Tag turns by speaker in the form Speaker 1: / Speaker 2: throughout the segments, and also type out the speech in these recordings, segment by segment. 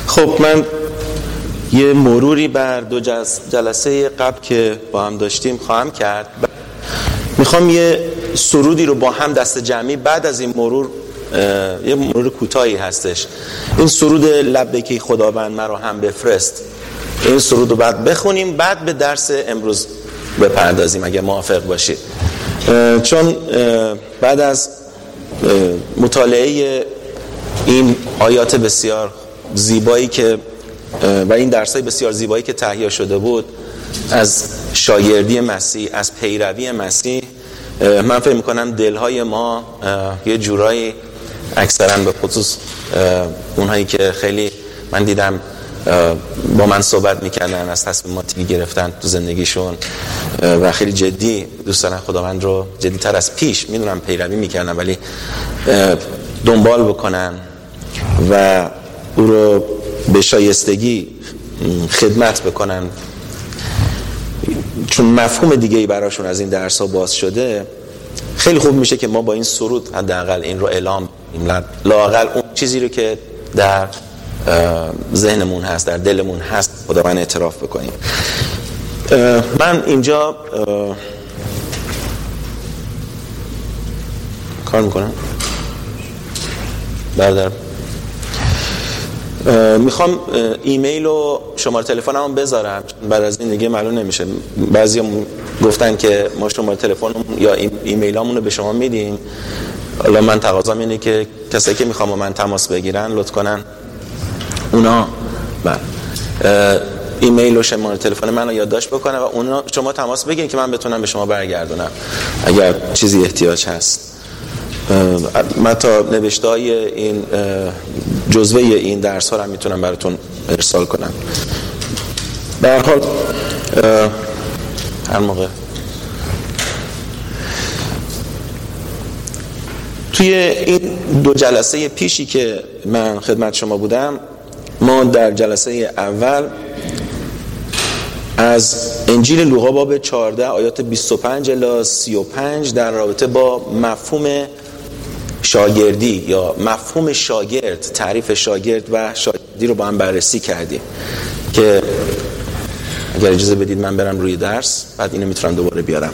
Speaker 1: خب من یه مروری بر دو جلسه قبل که با هم داشتیم خواهم کرد. میخوام یه سرودی رو با هم دست جمعی بعد از این مرور، یه مرور کوتاهی هستش، این سرود لبیکی خداوند مرا هم بفرست، این سرود رو بعد بخونیم، بعد به درس امروز بپردازیم اگه موافق باشید. چون بعد از مطالعه این آیات بسیار زیبایی که و این درسای بسیار زیبایی که تهیه شده بود از شاگردی مسیح، از پیروی مسیح، من فکر میکنم دلهای ما یه جورایی اکثرا به خصوص اونهایی که خیلی من دیدم با من صحبت میکردن، از تصمیماتی گرفتن تو زندگیشون و خیلی جدی دوست دارن خداوند رو جدی تر از پیش، میدونم پیروی میکردن ولی دنبال بکنن و او رو به شایستگی خدمت بکنن، چون مفهوم دیگه‌ای براشون از این درس‌ها باز شده. خیلی خوب میشه که ما با این سرود حداقل این رو اعلام کنیم، لااقل اون چیزی رو که در ذهنمون هست، در دلمون هست، خداوند اعتراف بکنیم. من اینجا کار میکنم برادر، میخوام ایمیل و شماره تلفنمو بذارم، بعد از این دیگه معلوم نمیشه. بعضیا گفتن که ما شماره تلفنمون یا ایمیلامون رو به شما میدیم. حالا من تقاضام اینه که کسایی که میخوام با من تماس بگیرن لطف کنن اونا ایمیل و شماره تلفن منو یادداشت بکنن و اونا شما تماس بگیرین که من بتونم به شما برگردونم اگر چیزی احتیاج هست. من تا نوشته‌های این جزوه این درس ها رو میتونم براتون ارسال کنم. به هر حال هر موقع توی این دو جلسه پیشی که من خدمت شما بودم، ما در جلسه اول از انجیل لوقا باب 14 آیات 25 الی 35 در رابطه با مفهوم شاگردی یا مفهوم شاگرد، تعریف شاگرد و شاگردی رو با هم بررسی کردیم که اگر اجازه بدید من برم روی درس، بعد اینو میتونم دوباره بیارم.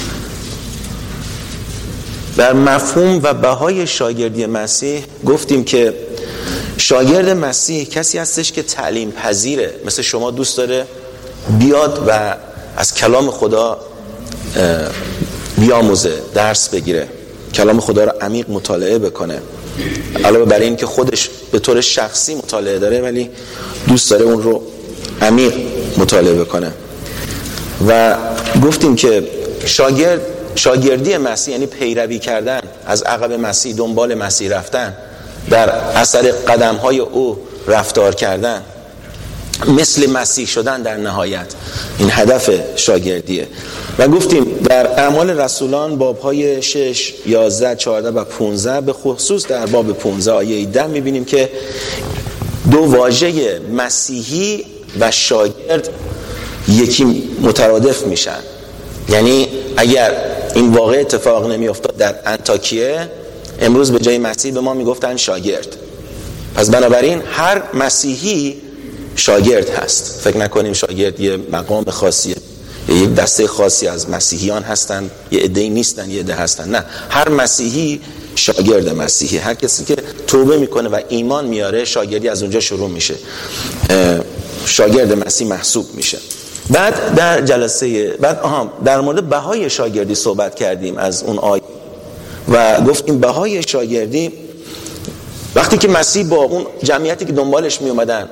Speaker 1: در مفهوم و بهای شاگردی مسیح گفتیم که شاگرد مسیح کسی هستش که تعلیم پذیره، مثل شما دوست داره بیاد و از کلام خدا بیاموزه، درس بگیره، کلام خدا رو عمیق مطالعه بکنه. علاوه بر این که خودش به طور شخصی مطالعه داره ولی دوست داره اون رو عمیق مطالعه بکنه. و گفتیم که شاگردی مسیح یعنی پیروی کردن، از عقب مسیح دنبال مسیح رفتن، در اثر قدم‌های او رفتار کردن، مثل مسیح شدن در نهایت، این هدف شاگردیه. و گفتیم در اعمال رسولان باب‌های 6، 11، 14 و 15 به خصوص در باب 15 آیه 10 می‌بینیم که دو واژه مسیحی و شاگرد یکی مترادف میشن. یعنی اگر این واقع اتفاق نمی‌افتاد در انطاکیه، امروز به جای مسیح به ما میگفتن شاگرد. پس بنابراین هر مسیحی شاگرد هست. فکر نکنیم شاگرد یه مقام خاصیه، یک دسته خاصی از مسیحیان هستن، یه عده‌ای نیستن، یه عده هستن. نه، هر مسیحی شاگرد مسیحی. هر کسی که توبه میکنه و ایمان میاره، شاگردی از اونجا شروع میشه، شاگرد مسیح محسوب میشه. بعد در جلسه بعد در مورد بهای شاگردی صحبت کردیم از اون آیه و گفتیم بهای شاگردی وقتی که مسیح با اون جمعیتی که دنبالش می اومدن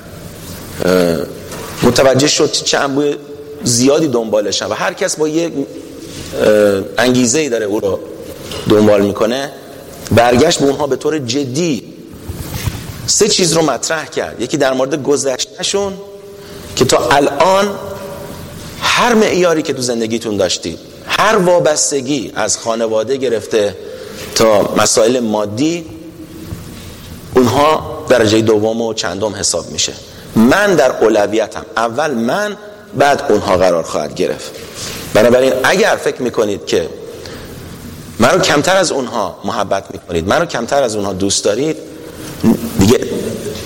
Speaker 1: متوجه شد چه انبوه زیادی دنبالشن و هر کس با یک انگیزه‌ای داره او رو دنبال میکنه، برگشت به اونها به طور جدی 3 چیز رو مطرح کرد. یکی در مورد گذشتهشون که تا الان هر معیاری که تو زندگیتون داشتید، هر وابستگی از خانواده گرفته تا مسائل مادی، اونها درجه دوم و چندم حساب میشه. من در اولویتم، اول من، بعد اونها قرار خواهد گرفت. بنابراین اگر فکر میکنید که من رو کمتر از اونها محبت میکنید، من رو کمتر از اونها دوست دارید، دیگه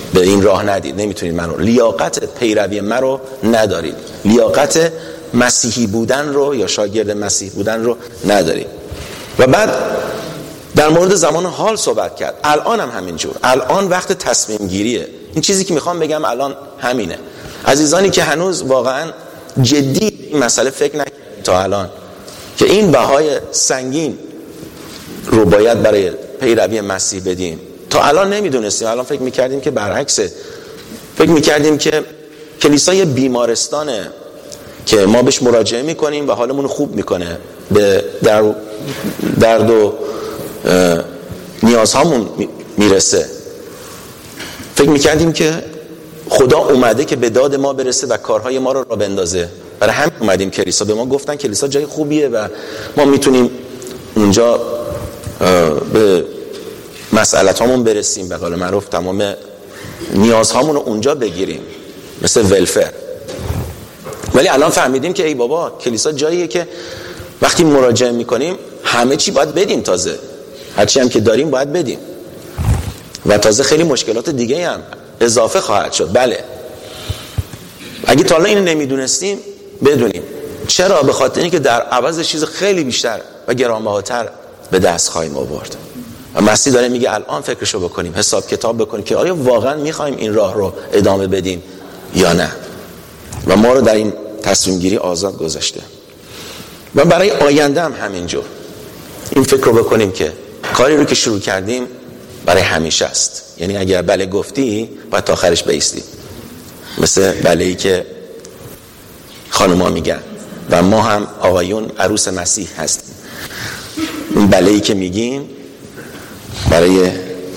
Speaker 1: به این راه ندید، نمیتونید من رو، لیاقت پیروی من رو ندارید، لیاقت مسیحی بودن رو یا شاگرد مسیح بودن رو ندارید. و بعد در مورد زمان حال صحبت کرد. الان هم همینجور، الان وقت تصمیم گیریه. این چیزی که میخوام بگم الان همینه. عزیزانی که هنوز واقعا جدی این مسئله فکر نکنید تا الان که این بهای سنگین رو باید برای پیروی مسیح بدیم، تا الان نمیدونستیم. الان فکر میکردیم که برعکسه، فکر میکردیم که کلیسا یه بیمارستانه که ما بهش مراجعه میکنیم و حالمون خوب میکنه، به درد و نیازهامون میرسه. فکر میکردیم که خدا اومده که به داد ما برسه و کارهای ما رو را بندازه، برای همین اومدیم کلیسا. به ما گفتن کلیسا جای خوبیه و ما میتونیم اونجا به مسئله‌هامون برسیم، به قول معروف تمام نیازهامون رو اونجا بگیریم، مثل ولفر. ولی الان فهمیدیم که ای بابا، کلیسا جاییه که وقتی مراجعه میکنیم همه چی باید بدیم، تازه هرچی هم که داریم باید بدیم و تازه خیلی مشکلات دیگه هم اضافه خواهد شد. بله، اگه تا الان اینو نمیدونستیم بدونیم. چرا؟ به خاطر اینکه در عوض چیز خیلی بیشتر و گرانبهاتر به دست خواهیم آورد. و مسیح داره میگه الان فکرشو بکنیم، حساب کتاب بکنیم که آیا واقعا میخوایم این راه رو ادامه بدیم یا نه. و ما رو در این تصمیم گیری آزاد گذاشته. و برای آینده هم همینجور این فکر رو بکنیم که کاری رو که شروع کردیم برای همیشه است. یعنی اگر بله گفتی باید تا آخرش بایستی، مثل بله‌ای که خانوما میگن و ما هم آقایون عروس مسیح هستیم. این بله‌ای که میگیم برای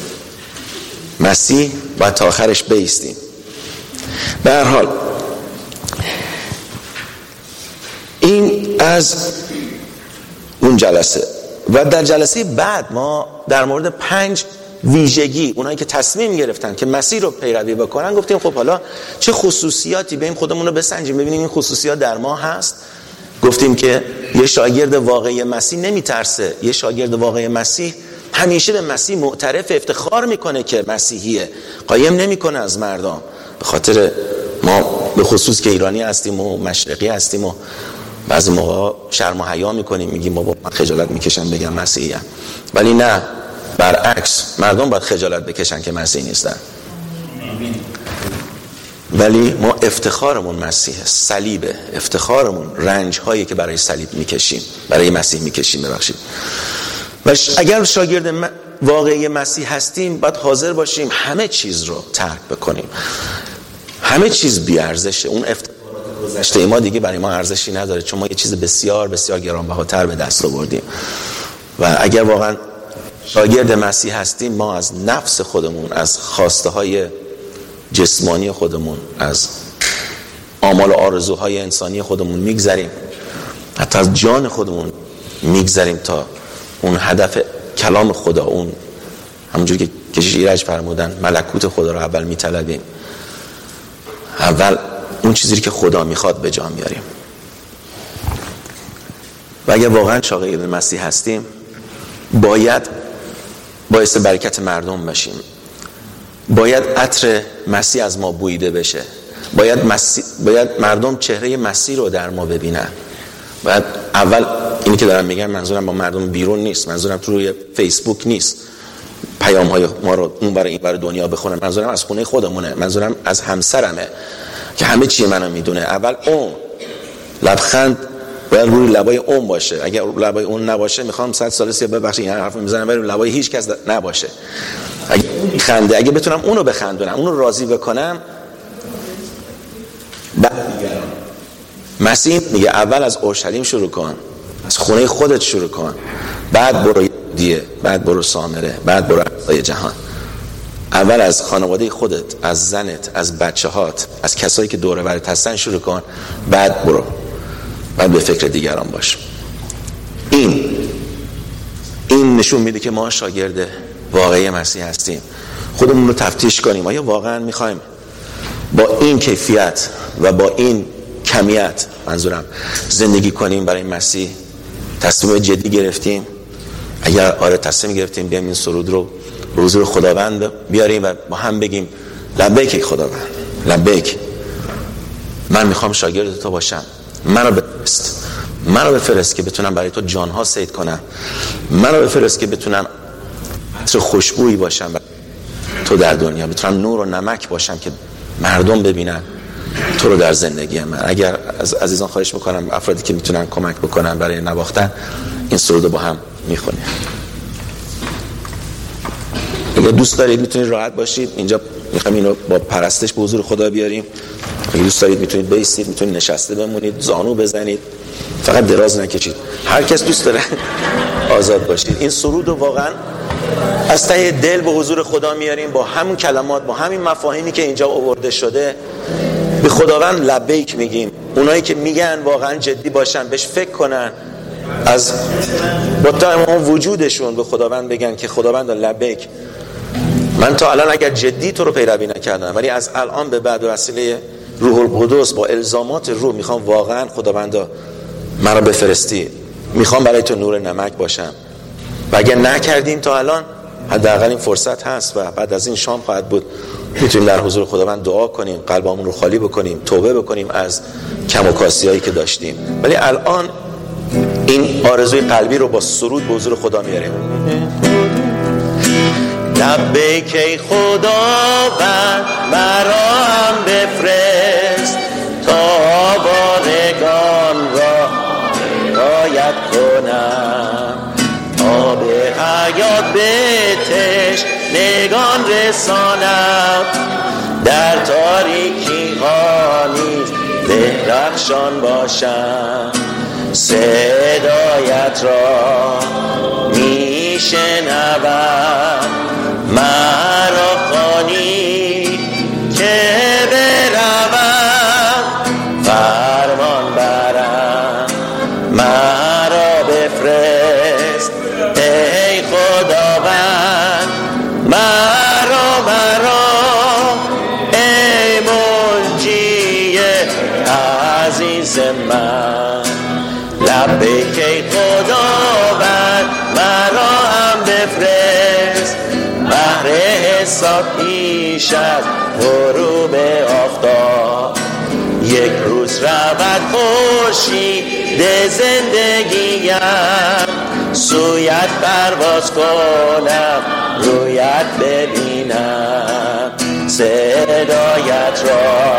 Speaker 1: مسیح باید تا آخرش بایستیم. به هر حال این از اون جلسه. و در جلسه بعد ما در مورد 5 ویژگی اونایی که تصمیم گرفتن که مسیح رو پیروی بکنن گفتیم خب حالا چه خصوصیاتی، بریم خودمون رو بسنجیم ببینیم این خصوصیات در ما هست. گفتیم که یه شاگرد واقعی مسیح نمیترسه، یه شاگرد واقعی مسیح همیشه به مسیح معترف، افتخار میکنه که مسیحیه، قایم نمیکنه از مردم. به خاطر ما به خصوص که ایرانی هستیم و مشرقی هستیم و بعضی موقع شرم و حیا میکنیم، میگیم بابا من خجالت میکشم بگم مسیحیم. ولی نه، برعکس، مردم باید خجالت بکشن که مسیحی نیستن. ولی ما افتخارمون مسیحه، صلیبه، افتخارمون رنج هایی که برای صلیب میکشیم، برای مسیح میکشیم. ببخشید. و اگر شاگرد واقعی مسیح هستیم باید حاضر باشیم همه چیز رو ترک بکنیم. همه چیز بی ارزشه. اون افتخارات گذشته ما دیگه برای ما ارزشی نداره، چون ما یه چیز بسیار بسیار گرانبهاتر به دست آوردیم. و اگر واقعا شاگرد مسیح هستیم ما از نفس خودمون، از خواسته های جسمانی خودمون، از آمال و آرزوهای انسانی خودمون میگذریم، حتی از جان خودمون میگذریم تا اون هدف کلام خدا، اون همونجور که کشیش ایرج فرمودن ملکوت خدا رو اول میطلبیم، اول اون چیزی که خدا میخواد به جا میاریم. و اگر واقعا شاگرد مسیح هستیم باید باعث برکت مردم باشیم، باید عطر مسیح از ما بویده بشه، باید مردم چهره مسیح رو در ما ببینن. باید اول اینی که دارم میگم منظورم با مردم بیرون نیست، منظورم تو روی فیسبوک نیست پیام های ما رو اون برای این برای دنیا بخونم، منظورم از خونه خودمونه، منظورم از همسرمه که همه چی منو میدونه. اول اون لبخند باید روی لبای اون باشه. اگر لبای اون نباشه میخوام 100 سال سیاه ببخشید این حرفو میزنم، ولی لبای هیچ کس نباشه. اگه خنده، اگه بتونم اونو بخندونم، اونو راضی بکنم، بعد دیگران. مسیح میگه اول از اورشلیم شروع کن، از خونه خودت شروع کن، بعد برو یهودیه، بعد برو سامره، بعد برو اقصای جهان. اول از خانواده خودت، از زنت، از بچه‌هات، از کسایی که دور و برت هستن شروع کن، بعد برو، بعد به فکر دیگران باش. این نشون میده که ما شاگرد واقعی مسیح هستیم. خودمون رو تفتیش کنیم، آیا واقعا میخوایم با این کیفیت و با این کمیت، منظورم، زندگی کنیم برای مسیح؟ تصمیم جدی گرفتیم؟ اگر آره تصمیم گرفتیم، بیایم این سرود رو به حضور خداوند بیاریم و با هم بگیم لبیک خداوند، لبیک، من میخوام شاگرد تو باشم، منو بفرست که بتونم برای تو جانها صید کنم، منو بفرست که بتونم عطر خوشبویی باشم تو در دنیا، بتونم نور و نمک باشم که مردم ببینن تو رو در زندگی من. اگر از عزیزان خواهش میکنم افرادی که میتونن کمک بکنن برای نواختن این سرود رو با هم میخونیم. اگر دوست دارید میتونید راحت باشید، اینجا میخوام اینو با پرستش به حضور خدا بیاریم. اگه دوست دارید میتونید بایستید، میتونید نشسته بمونید، زانو بزنید، فقط دراز نکشید، هر کس دوست داره آزاد باشید. این سرود رو واقعا از ته دل به حضور خدا میاریم، با همون کلمات، با همین مفاهیمی که اینجا آورده شده به خداوند لبیک میگیم. اونایی که میگن واقعا جدی باشن، بهش فکر کنن، از با تمام وجودشون به خداوند بگن که خداوند لبیک، من تا الان اگر جدی تو رو پیروی نکردم، ولی از الان به بعد وسیله روح القدس با الزامات روح میخوام واقعا خداوندا من رو بفرستی، میخوام برای تو نور نمک باشم. و اگر نکردیم تا الان، حداقل این فرصت هست و بعد از این شام خواهد بود، میتونیم در حضور خداوند دعا کنیم، قلبمون رو خالی بکنیم، توبه بکنیم از کم و کاسیایی که داشتیم. ولی الان این آرزوی قلبی رو با سرود به حضور خدا میاریم. لبیک ای خداوند مرا هم بفرست، تا بارگان را رعایت کنم، آب حیات به تشنگان رسانم، در تاریکی ها نیز درخشان باشم، صدایت را میشنوم، مرا خوانی که بروم، فرمان برم مرا بفرست ای خداوند، مرا ای منجی عزیز من. لبیک ای خداوند مرا هم بفرست، بهر حساب پیش از غروب آفتاب، یک روز رود خورشید زندگیم، سویت پرواز کنم، رویت ببینم، صدایت را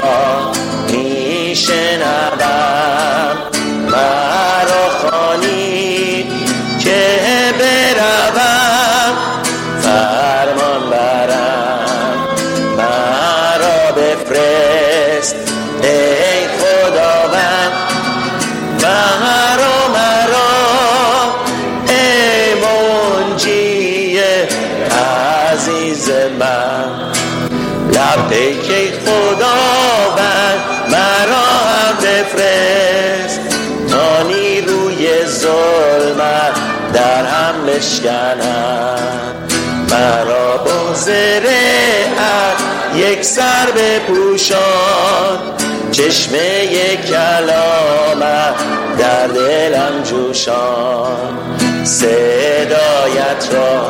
Speaker 1: میشنوم، مرا خوانی که بروم، فرمان برم مرا بفرست ای خداوند، مرا ای منجی عزیز من. لبیک ای خداوند مرا هم بفرست، تا نیروی ظلمت در هم بشکنم، مرا با زرعت یک سر بپوشان، چشمه کلامت در دلم جوشان، صدایت را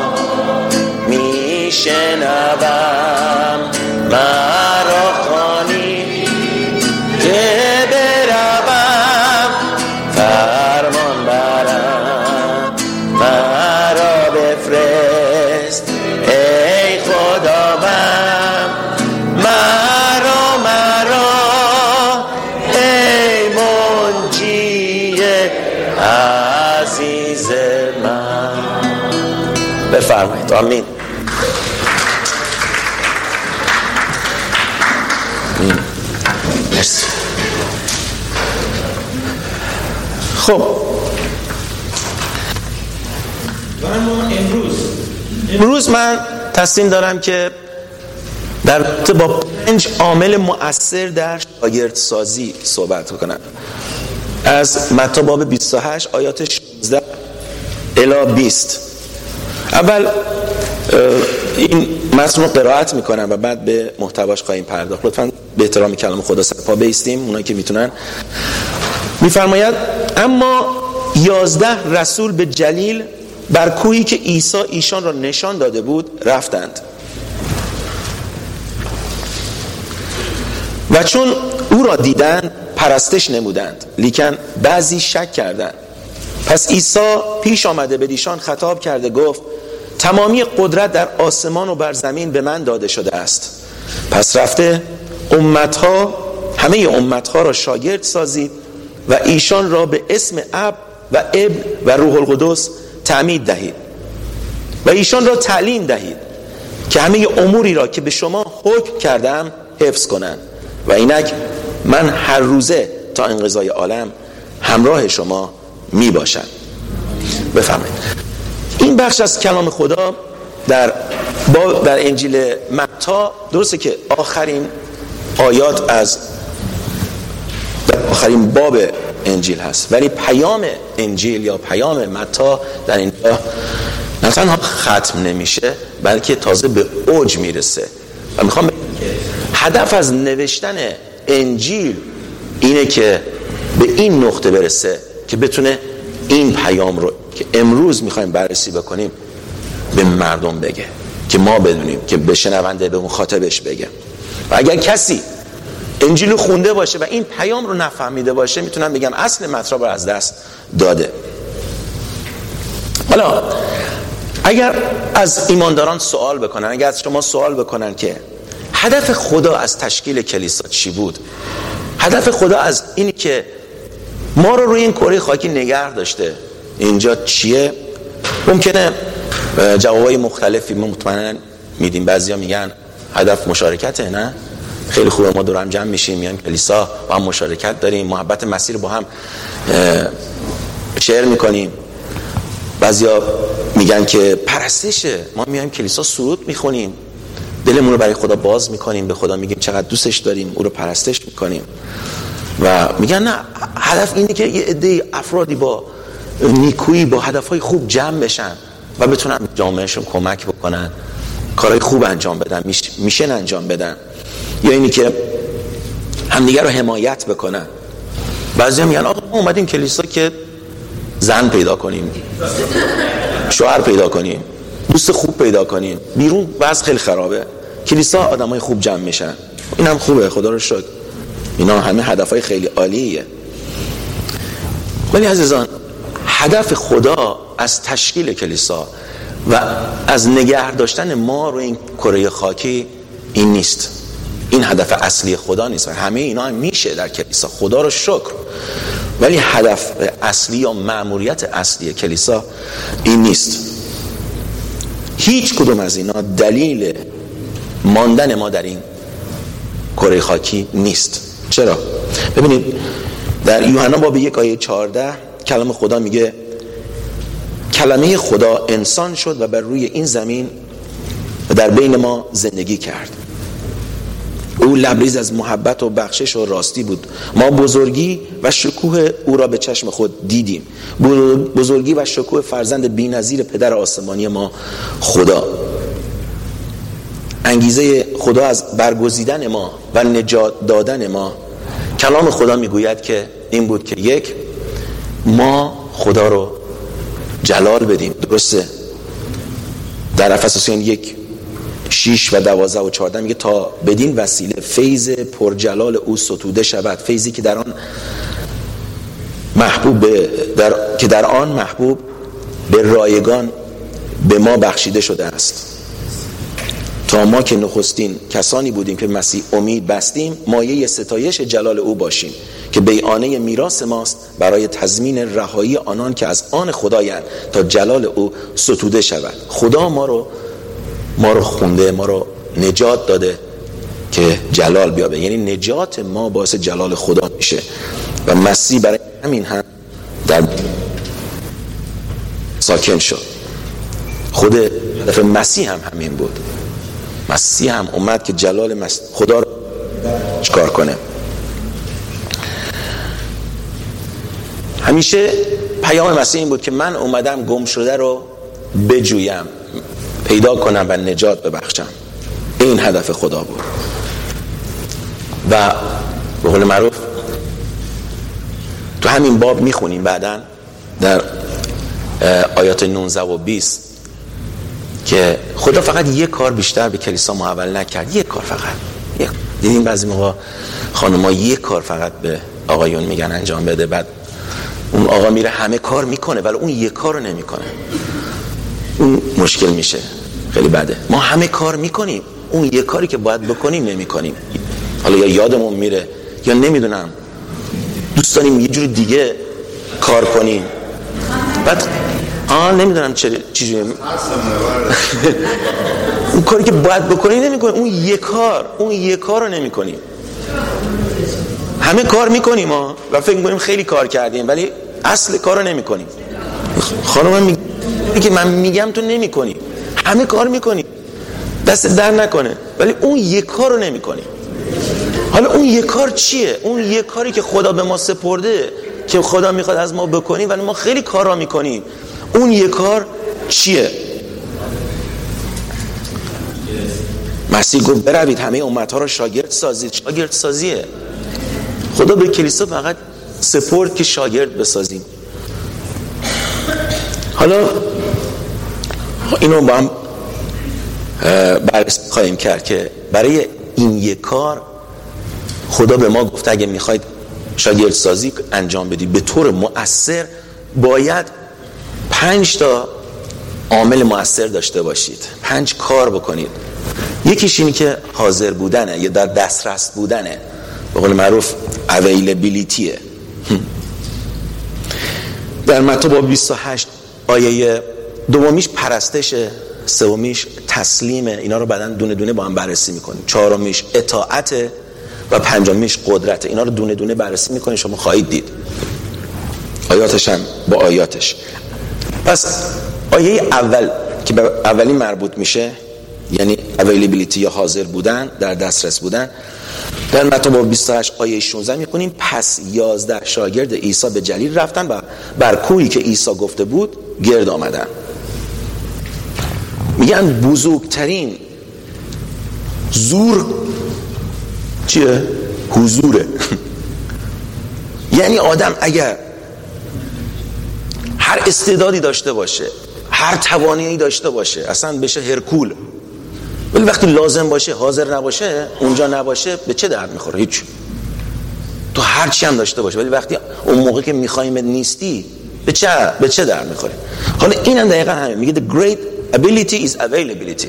Speaker 1: میشنوم، مرا خوانی که بروم، فرمان برم مرا بفرست ای خداوند، مرا ای منجی عزیز من. بفرمایید. آمین. مرسی. خب امروز من تصمیم دارم که در رابطه با 5 عامل مؤثر در شاگردسازی صحبت کنم، از متی باب 28 آیات 16 الی 20. اول این متن رو قرائت میکنم و بعد به محتواش خواهیم پرداخت. لطفاً به احترام کلام خدا سرپا بایستیم، اونایی که میتونن. میفرماید اما 11 رسول به جلیل بر کوهی که عیسی ایشان را نشان داده بود رفتند. و چون او را دیدند پرستش نمودند، لیکن بعضی شک کردند. پس عیسی پیش آمده به ایشان خطاب کرده گفت تمامی قدرت در آسمان و بر زمین به من داده شده است. پس رفته همه امتها را شاگرد سازید و ایشان را به اسم اب و ابن و روح القدس تعمید دهید و ایشان را تعلیم دهید که همه اموری را که به شما حکم کردم حفظ کنند و اینک من هر روزه تا انقضای عالم همراه شما می باشم. بفرمایید. این بخش از کلام خدا در انجیل متی، درسته که آخرین آیات از آخرین باب انجیل هست، ولی پیام انجیل یا پیام متی در اینجا نه تنها ختم نمیشه بلکه تازه به اوج میرسه. و میخوام هدف از نوشتن انجیل اینه که به این نقطه برسه که بتونه این پیام رو که امروز میخوایم بررسی بکنیم به مردم بگه، که ما بدونیم، که به شنونده، به مخاطبش بگه. و اگر کسی انجیل خونده باشه و این پیام رو نفهمیده باشه، میتونم بگم اصل مطلب رو از دست داده. حالا اگر از ایمانداران سوال بکنن، اگر از شما سوال بکنن که هدف خدا از تشکیل کلیسا چی بود، هدف خدا از اینی که ما رو روی این کره خاکی نگه داشته اینجا چیه، ممکنه جوابای مختلفی مطمئنا میدیم. بعضیا میگن هدف مشارکته، نه خیلی خوبه ما دور هم جمع میشیم، میایم کلیسا با هم مشارکت داریم، محبت مسیح رو با هم شیر میکنیم. بعضیا میگن که پرستشه، ما میایم کلیسا سرود میخونیم، دلمون رو برای خدا باز میکنیم، به خدا میگیم چقدر دوستش داریم، او رو پرستش میکنیم. و میگن نه، هدف اینه که یه عده افرادی با نیکویی، با هدفهای خوب جمع بشن و بتونن جامعهشون کمک بکنن، کارهای خوب انجام بدن، میشن انجام بدن، یا اینی که همدیگه رو حمایت بکنن. بعضیا میگن آقا ما اومدیم کلیسا که زن پیدا کنیم، شوهر پیدا کنیم، دوست خوب پیدا کنیم. بیرون وضع خیلی خرابه، کلیسا آدمای خوب جمع میشن، این هم خوبه، خدا رو شکر، اینا همه هدفهای خیلی عالیه. ولی عزیزان، هدف خدا از تشکیل کلیسا و از نگه داشتن ما رو این کره خاکی این نیست. این هدف اصلی خدا نیست. و همه اینا هم میشه در کلیسا، خدا رو شکر، ولی هدف اصلی یا مأموریت اصلی کلیسا این نیست. هیچ کدوم از اینا دلیل ماندن ما در این کره خاکی نیست. چرا؟ ببینید در یوحنا باب 1 آیه 14 کلام خدا میگه کلمه خدا انسان شد و بر روی این زمین و در بین ما زندگی کرد. او لبریز از محبت و بخشش و راستی بود. ما بزرگی و شکوه او را به چشم خود دیدیم، بزرگی و شکوه فرزند بی‌نظیر پدر آسمانی ما خدا. انگیزه خدا از برگزیدن ما و نجات دادن ما، کلام خدا میگوید که این بود که یک، ما خدا رو جلال بدیم. درسته؟ در افسوسیان 1 6 و 12 و 14 میگه تا بدین وسیله فیض پرجلال او ستوده شود، فیضی که در آن محبوب به رایگان به ما بخشیده شده است. تا ما که نخستین کسانی بودیم که مسیح امید بستیم، مایه ستایش جلال او باشیم که بیعانه میراث ماست برای تضمین رهایی آنان که از آن خدایند، تا جلال او ستوده شود. خدا ما رو خونده، ما رو نجات داده که جلال بیابه، یعنی نجات ما باعث جلال خدا میشه. و مسیح برای همین هم در ساکن شد. خود هدف مسیح هم همین بود. مسیح هم اومد که جلال خدا رو چکار کنه. همیشه پیام مسیح این بود که من اومدم گم شده رو بجویم، پیدا کنم و نجات ببخشم. این هدف خدا بود. و به قول معروف تو همین باب میخونیم بعدن در آیات 19 و 20 که خدا فقط یک کار بیشتر به کلیسا محول نکرد. یک کار فقط، یک دیدین بعضی موقع خانم‌ها یک کار فقط به آقایون میگن انجام بده، بعد اون آقا میره همه کار میکنه ولی اون یک کار رو نمیکنه، اون مشکل میشه، خیلی بده. ما همه کار میکنیم، اون یک کاری که باید بکنیم نمیکنیم، حالا یا یادمون میره یا نمیدونم دوست داریم یه جور دیگه کار کنیم، بعد نمیدونم چیزی اون کاری که باید بکنیم نمیکنیم، اون یک کار رو نمیکنیم. همه کار میکنیم و فکر میکنیم خیلی کار کردیم ولی اصل کار رو نمیکنیم. خانم میگه که من میگم تو نمیکنی، همه کار میکنی دست در نکنه ولی اون یک کار رو نمیکنی. حالا اون یک کار چیه؟ اون یک کاری که خدا به ما سپرده که خدا میخواد از ما بکنیم ولی ما خیلی کارا میکنیم، اون یک کار چیه؟ مسیح گفت بروید همه امتها را شاگرد سازید. شاگرد سازیه. خدا به کلیسا فقط سپرد که شاگرد بسازیم. حالا اینو با هم بررسی خواهیم کرد که برای این یک کار خدا به ما گفته اگه میخواید شاگرد سازی انجام بدید به طور مؤثر باید 5 تا عامل مؤثر داشته باشید، 5 کار بکنید. یکیش اینی که حاضر بودنه یا در دسترس بودنه، به قول معروف اویلیبیلیتیه. در متی باب 28 آیه دومیش پرستشه، سومیش تسلیمه، اینا رو بعداً دونه دونه با هم بررسی میکنیم. چهارمیش اطاعته و پنجمیش قدرته. اینا رو دونه دونه بررسی میکنیم، شما خواهید دید آیاتش هم با آیاتش. پس آیه اول که به اولین مربوط میشه یعنی اویلیبیلیتی یا حاضر بودن، در دسترس بودن، در متی باب 28 آیه 16 میخونیم پس 11 شاگرد عیسی به جلیل رفتن و بر کوهی که عیسی گفته بود گرد آمدن. میگن بزرگترین زور چیه؟ حضوره. یعنی آدم اگر هر استعدادی داشته باشه، هر توانایی داشته باشه، اصلا بشه هرکول، ولی وقتی لازم باشه حاضر نباشه، اونجا نباشه، به چه درد میخوره؟ هیچ. تو هر چی هم داشته باشه ولی وقتی اون موقع که میخوایم نیستی، به چه درد میخوره؟ حالا این هم دقیقا همین میگه the great ability is availability.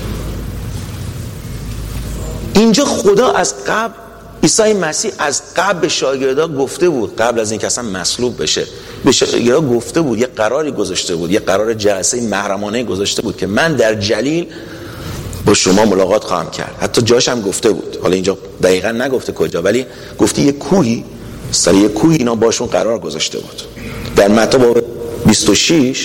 Speaker 1: اینجا خدا از قبل، عیسی مسیح از قبل به شاگردا گفته بود، قبل از اینکه اصلا مصلوب بشه به شاگردا گفته بود، یه قراری گذاشته بود، یه قرار جلسه محرمانه گذاشته بود که من در جلیل با شما ملاقات خواهم کرد. حتی جاش هم گفته بود، حالا اینجا دقیقا نگفته کجا، ولی گفته یه کوهی، سر یه کوهی اینا باشون قرار گذاشته بود. در متی باب 26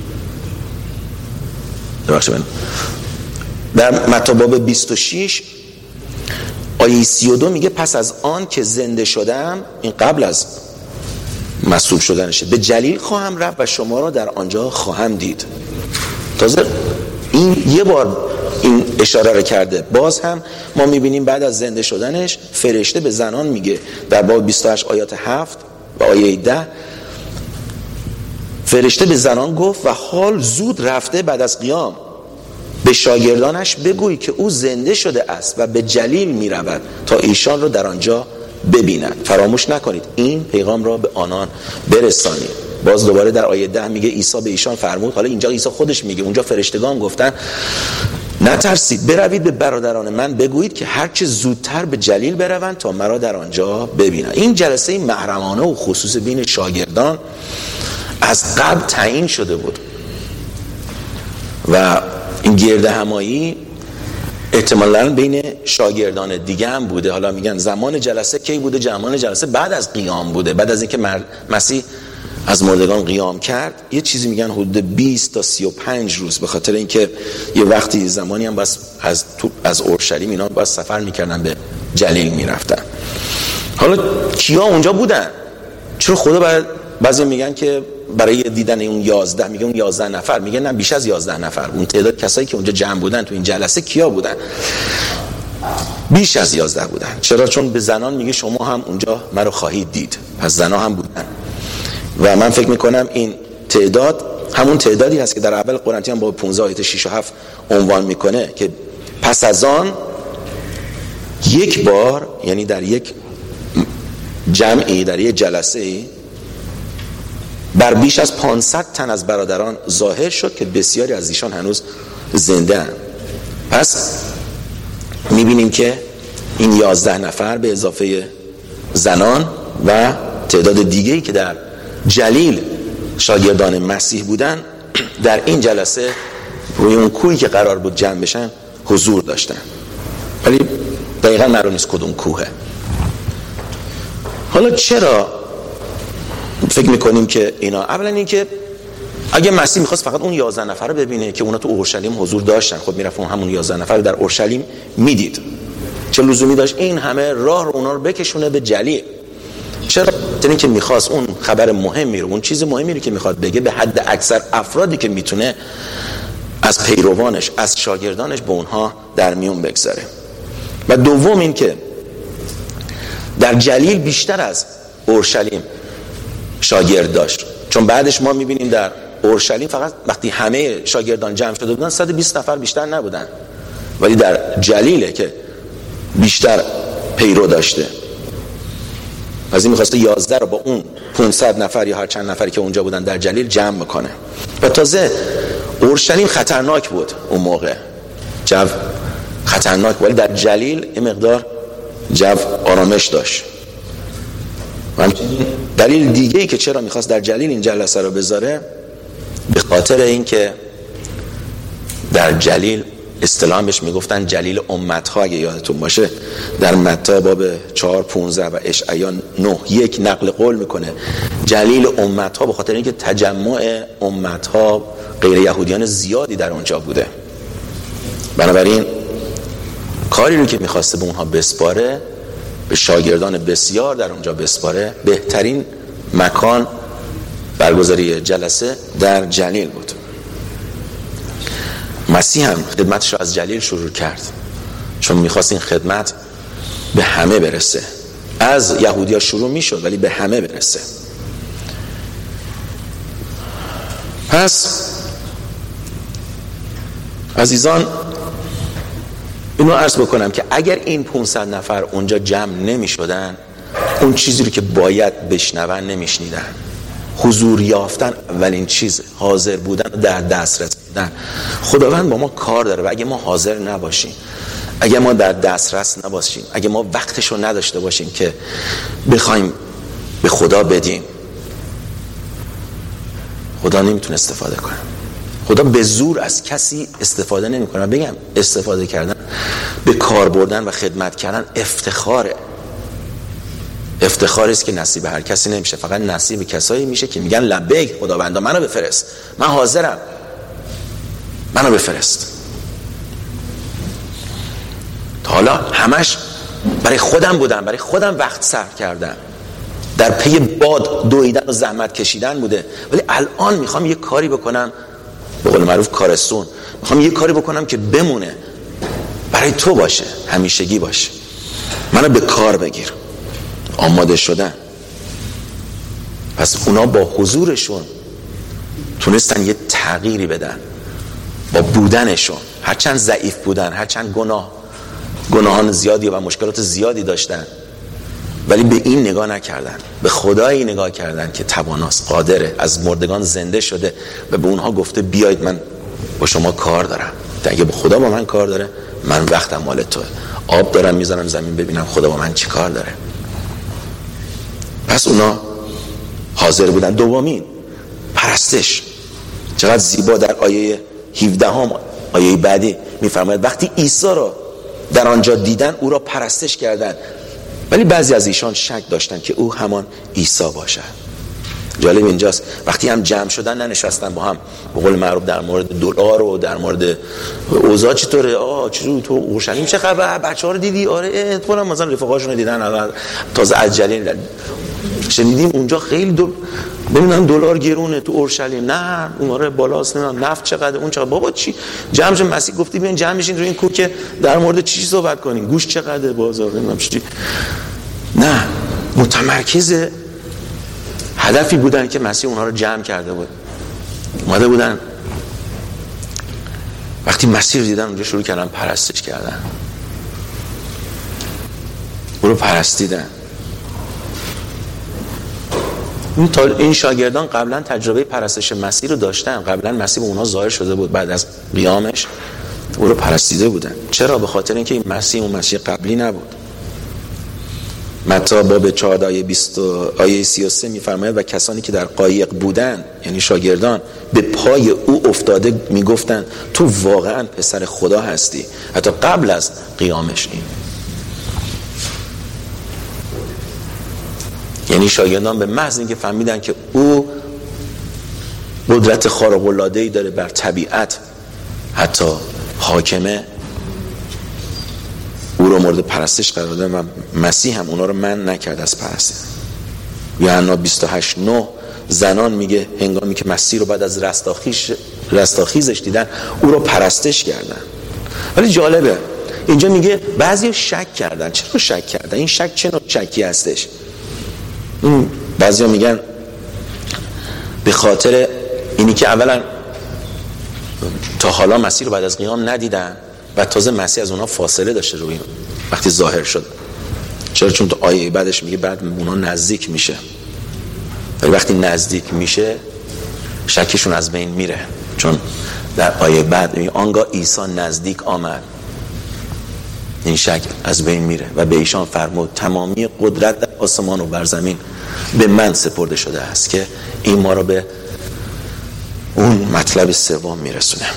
Speaker 1: در متی باب 26 آیه 32 میگه پس از آن که زنده شدم، این قبل از مصلوب شدنشه، به جلیل خواهم رفت و شما را در آنجا خواهم دید. تازه این یه بار این اشاره رو کرده. باز هم ما میبینیم بعد از زنده شدنش فرشته به زنان میگه در باب 28 آیات 7 و آیه 10 فرشته به زنان گفت و حال زود رفته بعد از قیام به شاگردانش بگوی که او زنده شده است و به جلیل می رود تا ایشان را در آنجا ببینند. فراموش نکنید این پیغام را به آنان برسانید. باز دوباره در آیه 10 میگه عیسی به ایشان فرمود، حالا اینجا عیسی خودش میگه، اونجا فرشتگان گفتن نترسید، بروید به برادران من بگویید که هرچه زودتر به جلیل بروند تا مرا در آنجا ببینند. این جلسه محرمانه و خصوص بین شاگردان از قبل تعیین شده بود و این گرد همایی احتمالاً بین شاگردان دیگه هم بوده. حالا میگن زمان جلسه کی بوده؟ زمان جلسه بعد از قیام بوده، بعد از اینکه مسیح از مردگان قیام کرد. یه چیزی میگن حدود 20 تا 35 روز، به خاطر اینکه یه وقتی زمانی هم بس از اورشلیم اینا بس سفر میکردن به جلیل میرفتن. حالا کیا اونجا بودن؟ چون خدا بعضی میگن که برای دیدن اون 11 میگه اون 11 نفر، میگه نه بیش از 11 نفر. اون تعداد کسایی که اونجا جمع بودن تو این جلسه کیا بودن؟ بیش از 11 بودن. چرا؟ چون به زنان میگه شما هم اونجا مرا خواهید دید. پس زنا هم بودن و من فکر میکنم این تعداد همون تعدادی هست که در اول قرنتیان با 15 آیه 6 و 7 عنوان میکنه که پس از آن یک بار، یعنی در یک جمعی، در یک جلسه بر بیش از 500 تن از برادران ظاهر شد که بسیاری از ایشان هنوز زنده اند. پس میبینیم که این 11 نفر به اضافه زنان و تعداد دیگه‌ای که در جلیل شاگردان مسیح بودن در این جلسه روی اون کوهی که قرار بود جمع بشن حضور داشتن، ولی دقیقا معلوم نیست کدوم کوهه. حالا چرا فکر میکنیم که اینا؟ اولا این که اگه مسیح میخواست فقط اون 11 نفر رو ببینه که اونا تو اورشلیم حضور داشتن، خب میرفت اون همون 11 نفر در اورشلیم میدید، چه لزومی داشت این همه راه رو اونا رو بکشونه به جلیل؟ چرا؟ یعنی که میخواست اون خبر مهمی رو، اون چیز مهمی رو که میخواد بگه به حد اکثر افرادی که میتونه از پیروانش، از شاگردانش به اونها در میون بگذاره. و دوم این که در جلیل بیشتر از اورشلیم شاگرد داشت، چون بعدش ما میبینیم در اورشلیم فقط وقتی همه شاگردان جمع شده بودن 120 نفر بیشتر نبودن، ولی در جلیله که بیشتر پیرو داشته. از این میخواسته 11 رو با اون 500 نفر یا هر چند نفری که اونجا بودن در جلیل جمع بکنه. و تازه اورشلیم خطرناک بود اون موقع، جو خطرناک، ولی در جلیل یه مقدار جو آرامش داشت. و دلیل دیگه ای که چرا میخواست در جلیل این جلسه رو بذاره، به خاطر این که در جلیل اصطلاحاً بهش میگفتن جلیل امتها، اگه یادتون باشه در متی باب 4:15 و اشعیا 9:1 نقل قول میکنه جلیل امتها، به خاطر اینکه تجمع امتها غیر یهودیان زیادی در اونجا بوده. بنابراین کاری رو که میخواسته به اونها بسپاره، به شاگردان بسیار در اونجا بسپاره، بهترین مکان برگزاری جلسه در جلیل بود. مسیح هم خدمتش رو از جلیل شروع کرد، چون میخواست این خدمت به همه برسه. از یهودیا شروع میشد ولی به همه برسه. پس عزیزان اینو عرض بکنم که اگر این 500 نفر اونجا جمع نمی شدن، اون چیزی رو که باید بشنون نمی شنیدن. حضور یافتن اولین چیز، حاضر بودن در دسترس بودن. خداوند با ما کار داره و اگه ما حاضر نباشیم، اگه ما در دسترس نباشیم، اگه ما وقتش رو نداشته باشیم که بخوایم به خدا بدیم، خدا نمیتونه استفاده کنه. خدا به زور از کسی استفاده نمیکنه. بگم استفاده کردن، به کار بردن و خدمت کردن افتخاره. افتخاری است که نصیب هر کسی نمیشه، فقط نصیب کسایی میشه که میگن لبیک خداوندا منو بفرست، من حاضرم، منو بفرست. تا حالا همش برای خودم بودم، برای خودم وقت صرف کردم، در پی باد دویدن و زحمت کشیدن بوده، ولی الان میخوام یه کاری بکنم، به قول معروف کارستون، میخوام یه کاری بکنم که بمونه، برای تو باشه، همیشگی باشه، منو به کار بگیر. آماده شدن. پس اونا با حضورشون تونستن یه تغییری بدن، با بودنشون، هرچند ضعیف بودن، هرچند گناهان زیادی و مشکلات زیادی داشتن، ولی به این نگاه نکردن، به خدایی نگاه کردن که تواناست، قادره، از مردگان زنده شده و به اونها گفته بیایید من با شما کار دارم. اگه به خدا با من کار داره، من وقتم مال توه. آب دارم میذارم زمین ببینم خدا با من چی کار داره. پس اونا حاضر بودن. دومین پرستش. چقدر زیبا در آیه 17 آیه بعدی میفرماید وقتی عیسی را در آنجا دیدن او را پرستش کردن، ولی بعضی از ایشان شک داشتن که او همان عیسی باشد. جالب اینجاست وقتی هم جمع شدن ننشستن با هم به قول معروف در مورد دلار و در مورد اوضاع چطوره، چطور تو اورشلیم چه خبر، بچه‌ها رو دیدی؟ آره اتفاقا مثلا رفقاشون رو دیدن، تازه از جلیل شنیدیم اونجا خیلی ببینن دلار گرونه تو اورشلیم، نه اوناره بالاست، نمیدونم نفت چقدر، اون چقدر. بابا چی جمع مسیح گفتی بیاین جمع بشین روی این کوه که در مورد چی صحبت کنیم، گوشت چقدر، بازار نمیدونم چی. نه، متمرکز هدفی بودن که مسیح اونها رو جمع کرده بود. اومده بودن وقتی مسیح رو دیدن اونجا شروع کردن پرستش کردن. او رو پرستیدن. این شاگردان قبلا تجربه پرستش مسیح رو داشتن، قبلا مسیح به اونها ظاهر شده بود، بعد از قیامش او رو پرستیده بودن. چرا؟ به خاطر اینکه این مسیح اون مسیح قبلی نبود. متی باب 14 آیه 33 میفرماید و کسانی که در قایق بودن، یعنی شاگردان، به پای او افتاده میگفتن تو واقعا پسر خدا هستی، حتی قبل از قیامش. این یعنی شاگردان به محض اینکه فهمیدن که او قدرت خارق العاده‌ای داره بر طبیعت، حتی حاکمه، او رو مورد پرستش قرار دادن و مسیح هم اونا رو منع نکرد از پرستش. یوحنا 28:9 زنان میگه هنگامی که مسیح رو بعد از رستاخیزش دیدن او رو پرستش کردن. ولی جالبه اینجا میگه بعضی شک کردن. چرا شک کردن؟ این شک چه نوع شکی هستش؟ بعضی ها میگن به خاطر اینی که اولا تا حالا مسیح رو بعد از قیام ندیدن و تازه مسیح از اونا فاصله داشته روی وقتی ظاهر شد. چرا؟ چون تو آیه بعدش میگه بعد اونا نزدیک میشه، ولی وقتی نزدیک میشه شکشون از بین میره، چون در آیه بعد میگه آنگاه عیسی نزدیک آمد، این شک از بین میره و به ایشان فرمود تمامی قدرت در آسمان و بر زمین به من سپرده شده است، که این ما را به اون مطلب سوم میرسونه.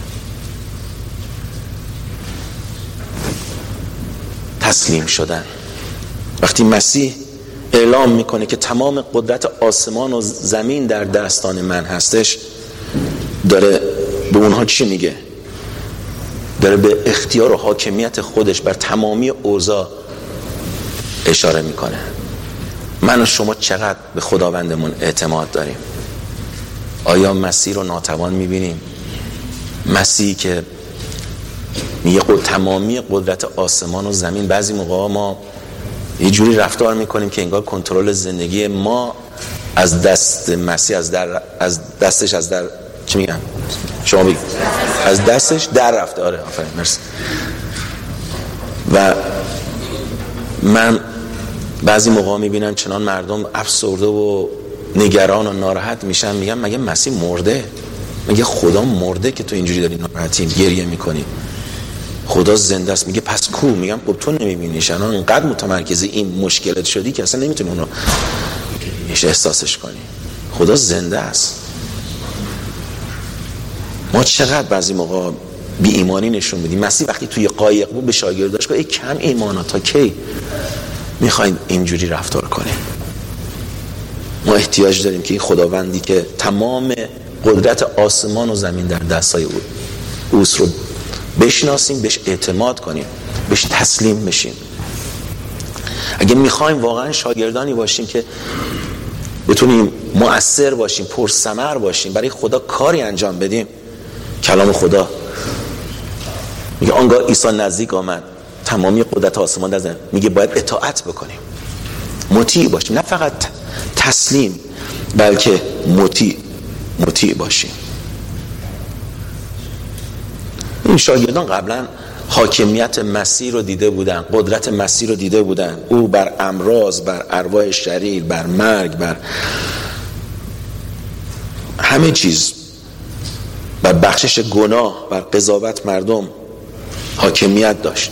Speaker 1: تسلیم شدن. وقتی مسیح اعلام میکنه که تمام قدرت آسمان و زمین در دستان من هستش، داره به اونها چی میگه؟ داره به اختیار و حاکمیت خودش بر تمامی اوضاع اشاره میکنه. من و شما چقدر به خداوندمون اعتماد داریم؟ آیا مسیح رو ناتوان میبینیم؟ مسیح که میگه تمامی قدرت آسمان و زمین. بعضی موقع ما یه جوری رفتار میکنیم که انگار کنترل زندگی ما از دست مسیح، از در چی میگن؟ شما بگید. از دستش در رفته. آره آفرین، مرسی. و من بعضی موقع میبینم چنان مردم افسرده و نگران و ناراحت میشن، میگم مگه مسیح مرده؟ مگه خدا مرده که تو اینجوری داری ناراحتی گریه میکنی؟ خدا زنده است. میگه پس کو؟ میگم خب تو نمیبینیش، الان اینقدر متمرکز این مشکلات شدی که اصلا نمیتونی اونو احساسش کنی. خدا زنده است. ما چقدر بعضی موقع بی ایمانی نشون میدیم. مسیح وقتی توی قایق بود به شاگرداش گفت ای کم ایمانا، تا کی میخواین اینجوری رفتار کنیم؟ ما احتیاج داریم که این خداوندی که تمام قدرت آسمان و زمین در دستای اوست رو بشناسیم، بهش اعتماد کنیم، بهش تسلیم بشیم. اگه میخوایم واقعا شاگردانی باشیم که بتونیم مؤثر باشیم، پرثمر باشیم، برای خدا کاری انجام بدیم، کلام خدا میگه آنگاه عیسی نزدیک آمد، تمامی قدرت آسمان در زمین، میگه باید اطاعت بکنیم، مطیع باشیم، نه فقط تسلیم بلکه مطیع باشیم. این شاگردان قبلا حاکمیت مسیح رو دیده بودن، قدرت مسیح رو دیده بودن. او بر امراض، بر ارواح شریر، بر مرگ، بر همه چیز، بر بخشش گناه، بر قضاوت مردم حاکمیت داشت.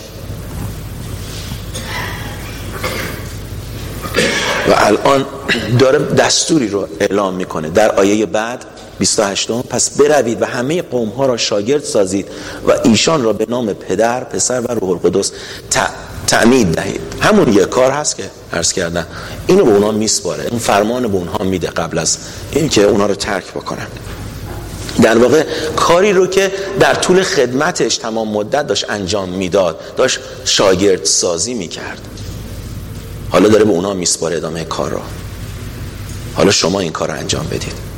Speaker 1: و الان داره دستوری رو اعلام میکنه در آیه بعد 28 پس بروید و همه قوم ها را شاگرد سازید و ایشان را به نام پدر، پسر و روح القدس تعمید دهید. همون یه کار هست که عرض کردم، اینو به اونا میسپاره، اون فرمان به اونها میده قبل از این که اونا رو ترک بکنن. در واقع کاری رو که در طول خدمتش تمام مدت داشت انجام میداد، داشت شاگرد سازی میکرد، حالا داره به اونا میسپاره ادامه کار رو. حالا شما این کار رو انجام بدید.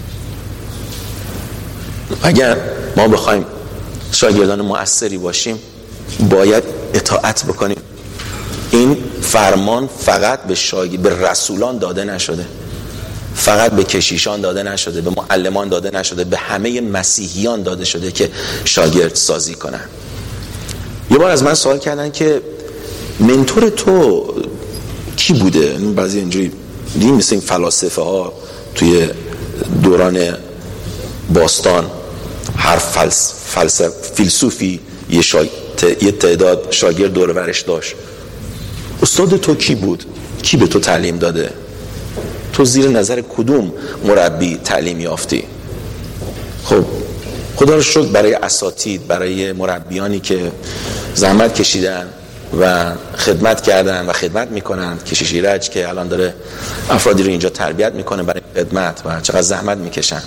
Speaker 1: اگر ما بخوایم شاگردان مؤثری باشیم باید اطاعت بکنیم. این فرمان فقط به رسولان داده نشده، فقط به کشیشان داده نشده، به معلمان داده نشده، به همه مسیحیان داده شده که شاگرد سازی کنن. یه بار از من سوال کردن که منتور تو کی بوده؟ بعضی اینجوری دیدیم مثل این فلاسفه ها توی دوران باستان، هر فیلسوفی یه تعداد شاگرد دور برش داشت. استاد تو کی بود؟ کی به تو تعلیم داده؟ تو زیر نظر کدوم مربی تعلیم یافتی؟ خب خدا رو شکر برای اساتید، برای مربیانی که زحمت کشیدن و خدمت کردن و خدمت میکنن. کشیش ایرج که الان داره افرادی رو اینجا تربیت میکنه برای خدمت و چقدر زحمت میکشن.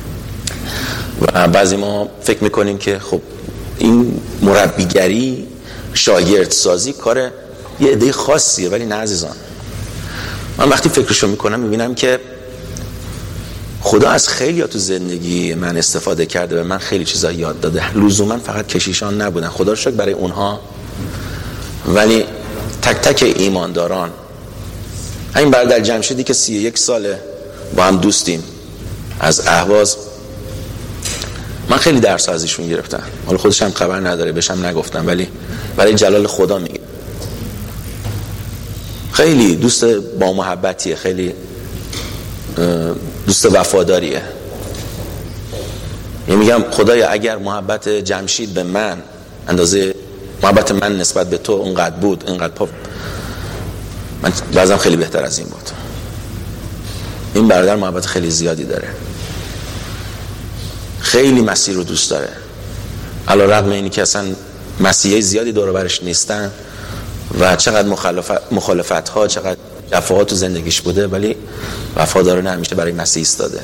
Speaker 1: و بعضی ما فکر میکنیم که خب این مربیگری، شاگرد سازی کار یه عده خاصیه، ولی نه عزیزان. من وقتی فکرشو میکنم میبینم که خدا از خیلی ها تو زندگی من استفاده کرده و من خیلی چیزا یاد داده. لزوما فقط کشیشان نبودن، خدا رو شکر برای اونها، ولی تک تک ایمانداران. همین برادر جمشیدی که 31 ساله با هم دوستیم از اهواز، من خیلی درس ازشون گرفتم. حالا خودش هم خبر نداره، بهشم نگفتم، ولی برای جلال خدا میگه. خیلی دوست با محبتیه، خیلی دوست وفاداریه. یعنی میگم خدایا اگر محبت جمشید به من اندازه محبت من نسبت به تو اونقدر بود، اینقدر من بعضم خیلی بهتر از این بود. این برادر محبت خیلی زیادی داره، خیلی مسیح رو دوست داره، علی رغم اینی که اصلا مسیحی زیادی دور و برش نیستن و چقدر مخالفت ها، چقدر جفاها تو زندگیش بوده، ولی وفادارانه همیشه برای مسیح ایستاده.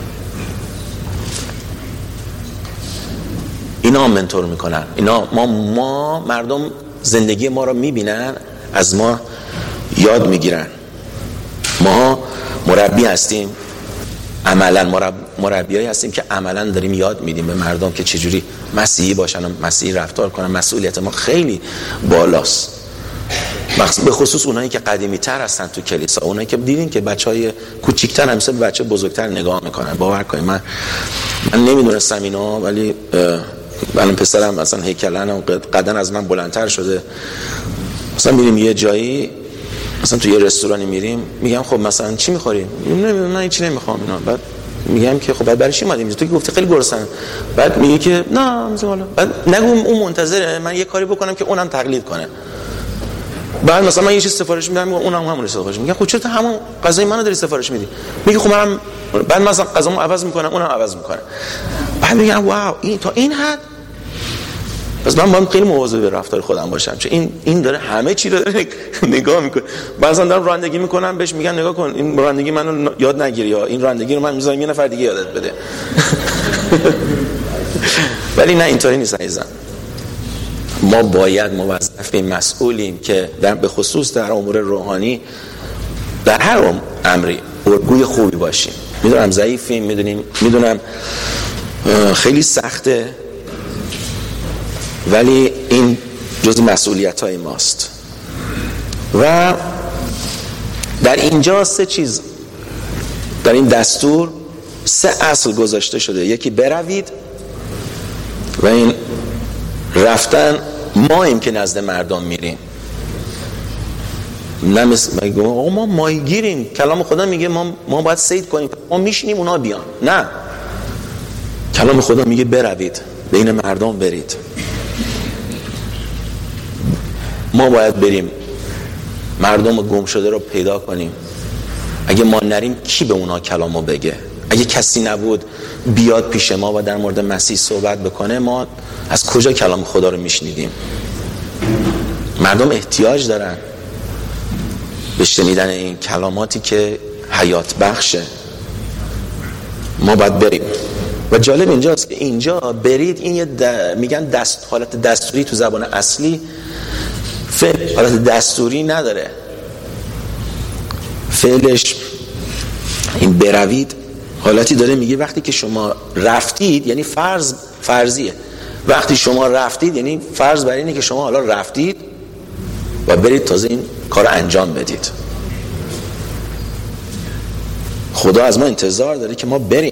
Speaker 1: اینا هم منتور میکنن. اینا ما مردم زندگی ما رو میبینن، از ما یاد میگیرن. ما مربی هستیم، عملا مربیایی هستیم که عملا داریم یاد میدیم به مردم که چجوری مسیحی باشن و مسیحی رفتار کنن. مسئولیت ما خیلی بالاست، به خصوص اونایی که قدیمی تر هستن تو کلیسا، اونایی که دیدین که بچهای کوچیک‌تر همیشه به بچه بزرگتر نگاه میکنن. باور کنید من نمیدونستم اینا، ولی الان پسرم مثلا هیکلن قدن از من بلندتر شده. مثلا میریم یه جایی، مثلا تو یه رستورانی میریم، میگم خب مثلا چی میخوری؟ من هیچی نمیخوام اینا. بعد میگم که خب بعد برای چی اومدیم اینجا؟ تو که گفتی خیلی گرسنم. بعد میگه که نه مثلا، بعد نگو اون منتظره من یه کاری بکنم که اونم تقلید کنه. بعد مثلا من یه چیز سفارش میدم، میگم اونم همون سفارش میگم خب چرا تو همون غذای منو داری سفارش میدی؟ میگه خب منم بعد مثلا غذامو عوض میکنم، اونم عوض میکنه. بعد میگم واو این تا این حد. پس من باید خیلی مواظب به رفتار خودم باشم، چون این داره همه چی رو داره نگاه میکنه. بعضا دارم رانندگی میکنم بهش میگن نگاه کن این رانندگی منو یاد نگیری، یا این رانندگی رو من میذارم یه نفر دیگه یادت بده. ولی نه اینطوری نیست عزیزان. ما باید موظفیم، مسئولیم که به خصوص در امور روحانی در هر امری الگوی خوبی باشیم. میدونم ضعیفیم، میدونم خیلی سخته، ولی این جز مسئولیت‌های ماست. و در اینجا 3 چیز در این دستور 3 اصل گذاشته شده. یکی بروید، و این رفتن ماییم که نزد مردم میریم، نه مثل ما ماهیگیریم. کلام خدا میگه ما باید صید کنیم، ما میشینیم اونا بیان. نه، کلام خدا میگه بروید، بین مردم برید. ما باید بریم مردم گم شده رو پیدا کنیم. اگه ما نریم کی به اونا کلامو بگه؟ اگه کسی نبود بیاد پیش ما و در مورد مسیح صحبت بکنه، ما از کجا کلام خدا رو میشنیدیم؟ مردم احتیاج دارن به شنیدن این کلاماتی که حیات بخشه. ما باید بریم. و جالب اینجاست که اینجا برید این میگن حالت دستوری تو زبان اصلی فعل حالت دستوری نداره. فعلش این بروید حالتی داره، میگه وقتی که شما رفتید، یعنی فرضیه. وقتی شما رفتید یعنی فرض بر اینه که شما حالا رفتید و برید تازه این کار انجام بدید. خدا از ما انتظار داره که ما بریم،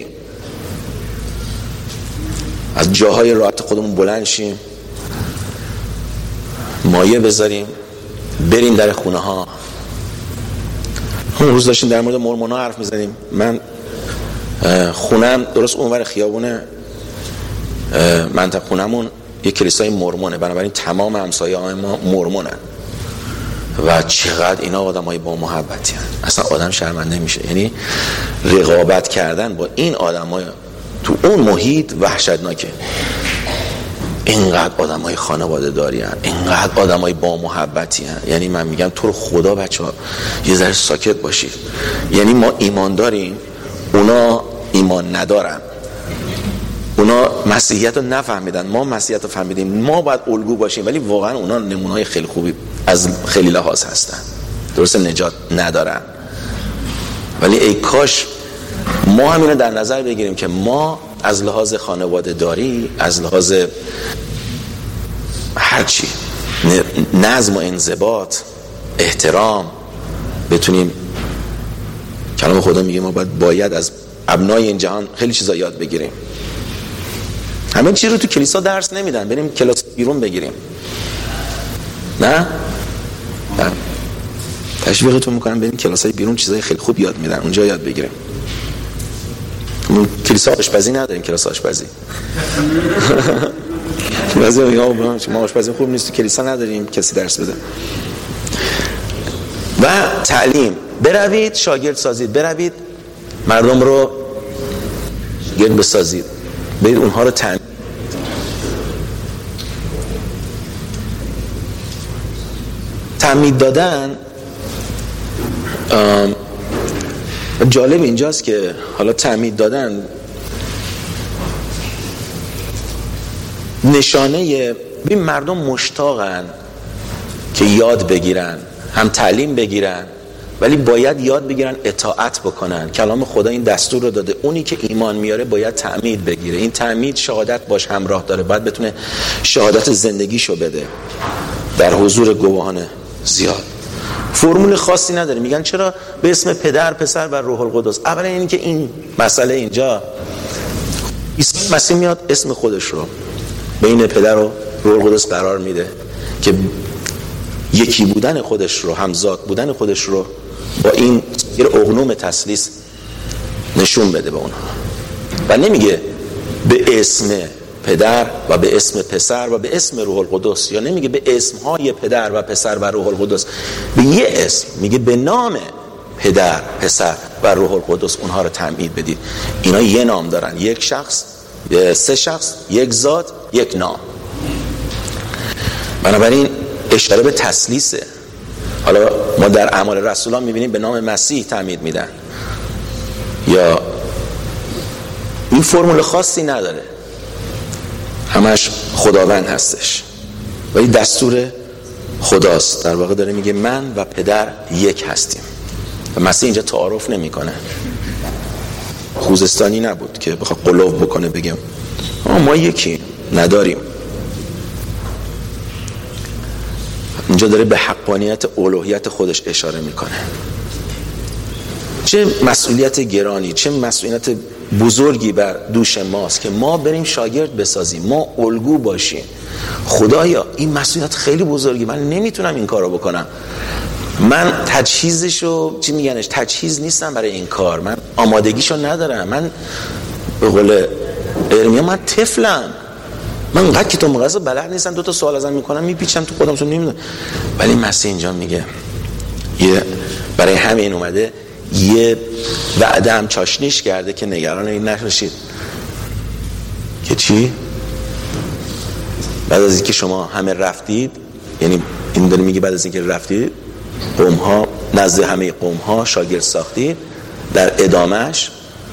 Speaker 1: از جاهای راحت خودمون بلند شیم، مایه بذاریم، بریم در خونه ها. اون روز داشتیم در مورد مرمونا حرف میزنیم. من خونم درست اونور خیابونه منطقه خونمون یک کلیسای مرمونه، بنابراین تمام همسایه‌های ما مرمونن و چقدر اینا آدمای با محبتی هستن. اصلا آدم شرمنده میشه. یعنی رقابت کردن با این آدمای تو اون محیط وحشتناکه. اینقدر آدمای خانواده داری هستن، اینقدر آدمای با محبتی هستن. یعنی من میگم تو رو خدا بچه‌ها یه ذره ساکت باشید. یعنی ما ایمان داریم، اونا ایمان ندارن. اونا مسیحیت رو نفهمیدن، ما مسیحیت رو فهمیدیم. ما باید الگو باشیم، ولی واقعا اونا نمونه‌های خیلی خوبی از خیلی لحاظ هستن. درست نجات ندارن، ولی ای کاش ما همینو در نظر بگیریم که ما از لحاظ خانواده داری، از لحاظ هرچی، نظم و انضباط، احترام، بتونیم. کلام خدا میگه ما باید از ابنای این جهان خیلی چیزا یاد بگیریم. همه چیز رو تو کلیسا درس نمیدن، بریم کلاس بیرون بگیریم. نه؟ تشویقتون میکنم بریم کلاسای بیرون، چیزای خیلی خوب یاد میدن، اونجا یاد بگیریم. کلیسا آشپزی نداریم، کلاس آشپزی. بعضی میگن ما آشپزی خوب نیست، کلیسا نداریم کسی درس بده. و تعلیم، بروید شاگرد سازید، بروید مردم رو گرد بسازید، برید اونها رو تعمید دادن. جالب اینجاست که حالا تعمید دادن نشانه، ببین مردم مشتاقن که یاد بگیرن، هم تعلیم بگیرن، ولی باید یاد بگیرن اطاعت بکنن. کلام خدا این دستور رو داده، اونی که ایمان میاره باید تعمید بگیره. این تعمید شهادت باش همراه داره، باید بتونه شهادت زندگیشو بده در حضور گواهان زیاد. فرمول خاصی نداره. میگن چرا به اسم پدر، پسر و روح القدس؟ اولا اینی که این مسئله اینجا عیسی مسیح میاد اسم خودش رو بین پدر و روح القدس قرار میده که یکی بودن خودش رو، همزاد بودن خودش رو با این اقنوم تثلیث نشون بده به اونها. و نمیگه به اسم پدر و به اسم پسر و به اسم روح القدس، یا نمیگه به اسمهای پدر و پسر و روح القدس، به یه اسم میگه به نام پدر، پسر و روح القدس اونها رو تعمید بدید. اینا یه نام دارن، یک شخص، سه شخص، یک ذات، یک نام. بنابراین اشاره به تثلیثه. حالا ما در اعمال رسولان میبینیم به نام مسیح تعمید میدن، یا این فرمول خاصی نداره، همش خداوند هستش، ولی دستور خداست. در واقع داره میگه من و پدر یک هستیم. و مسیح اینجا تعارف نمیکنه، خوزستانی نبود که بخواد قلوف بکنه بگم ما یکی نداریم. اینجا داره به حقانیت الوهیت خودش اشاره میکنه. چه مسئولیت گرانی، چه مسئولیت بزرگی بر دوش ماست که ما بریم شاگرد بسازیم، ما الگو باشیم. خدایا این مسئولیت خیلی بزرگی، من نمیتونم این کارو بکنم، من تجهیزشو چی میگنش تجهیز نیستم برای این کار، من آمادگیشو ندارم، من به قول ارمیا من طفلم، من اینقدر کتاب مقدس بلد نیستم، 2 تا سوال ازم میکنم میپیچم تو خودم، نمیدونم. ولی مسیح اینجا میگه یه برای همین اومده یه وعده هم چاشنیش کرده که نگران این نشید که چی؟ بعد از اینکه شما همه رفتید، یعنی این داره میگه بعد از اینکه رفتید قوم ها نزد همه قوم ها شاگرد ساختید، در ادامهش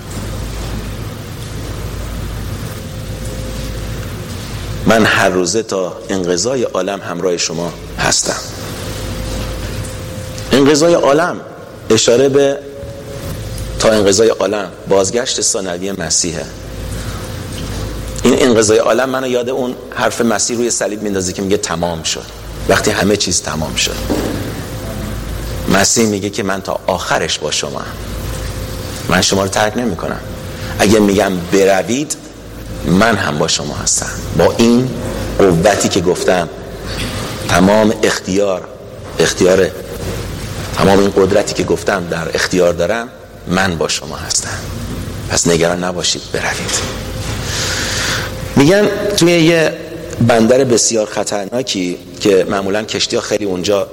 Speaker 1: من هر روزه تا انقضای عالم همراه شما هستم. انقضای عالم اشاره به تا انقضای عالم، بازگشت ثانوی مسیحه. این انقضای عالم منو یاد اون حرف مسیح روی صلیب میندازه که میگه تمام شد. وقتی همه چیز تمام شد، مسیح میگه که من تا آخرش با شما هم. من شما رو ترک نمی کنم. اگه میگم بروید، من هم با شما هستم، با این قوتی که گفتم، تمام اختیار اختیار تمام این قدرتی که گفتم در اختیار دارم، من با شما هستم، پس نگران نباشید، بروید. میگن توی یه بندر بسیار خطرناکی که معمولا کشتی ها خیلی اونجا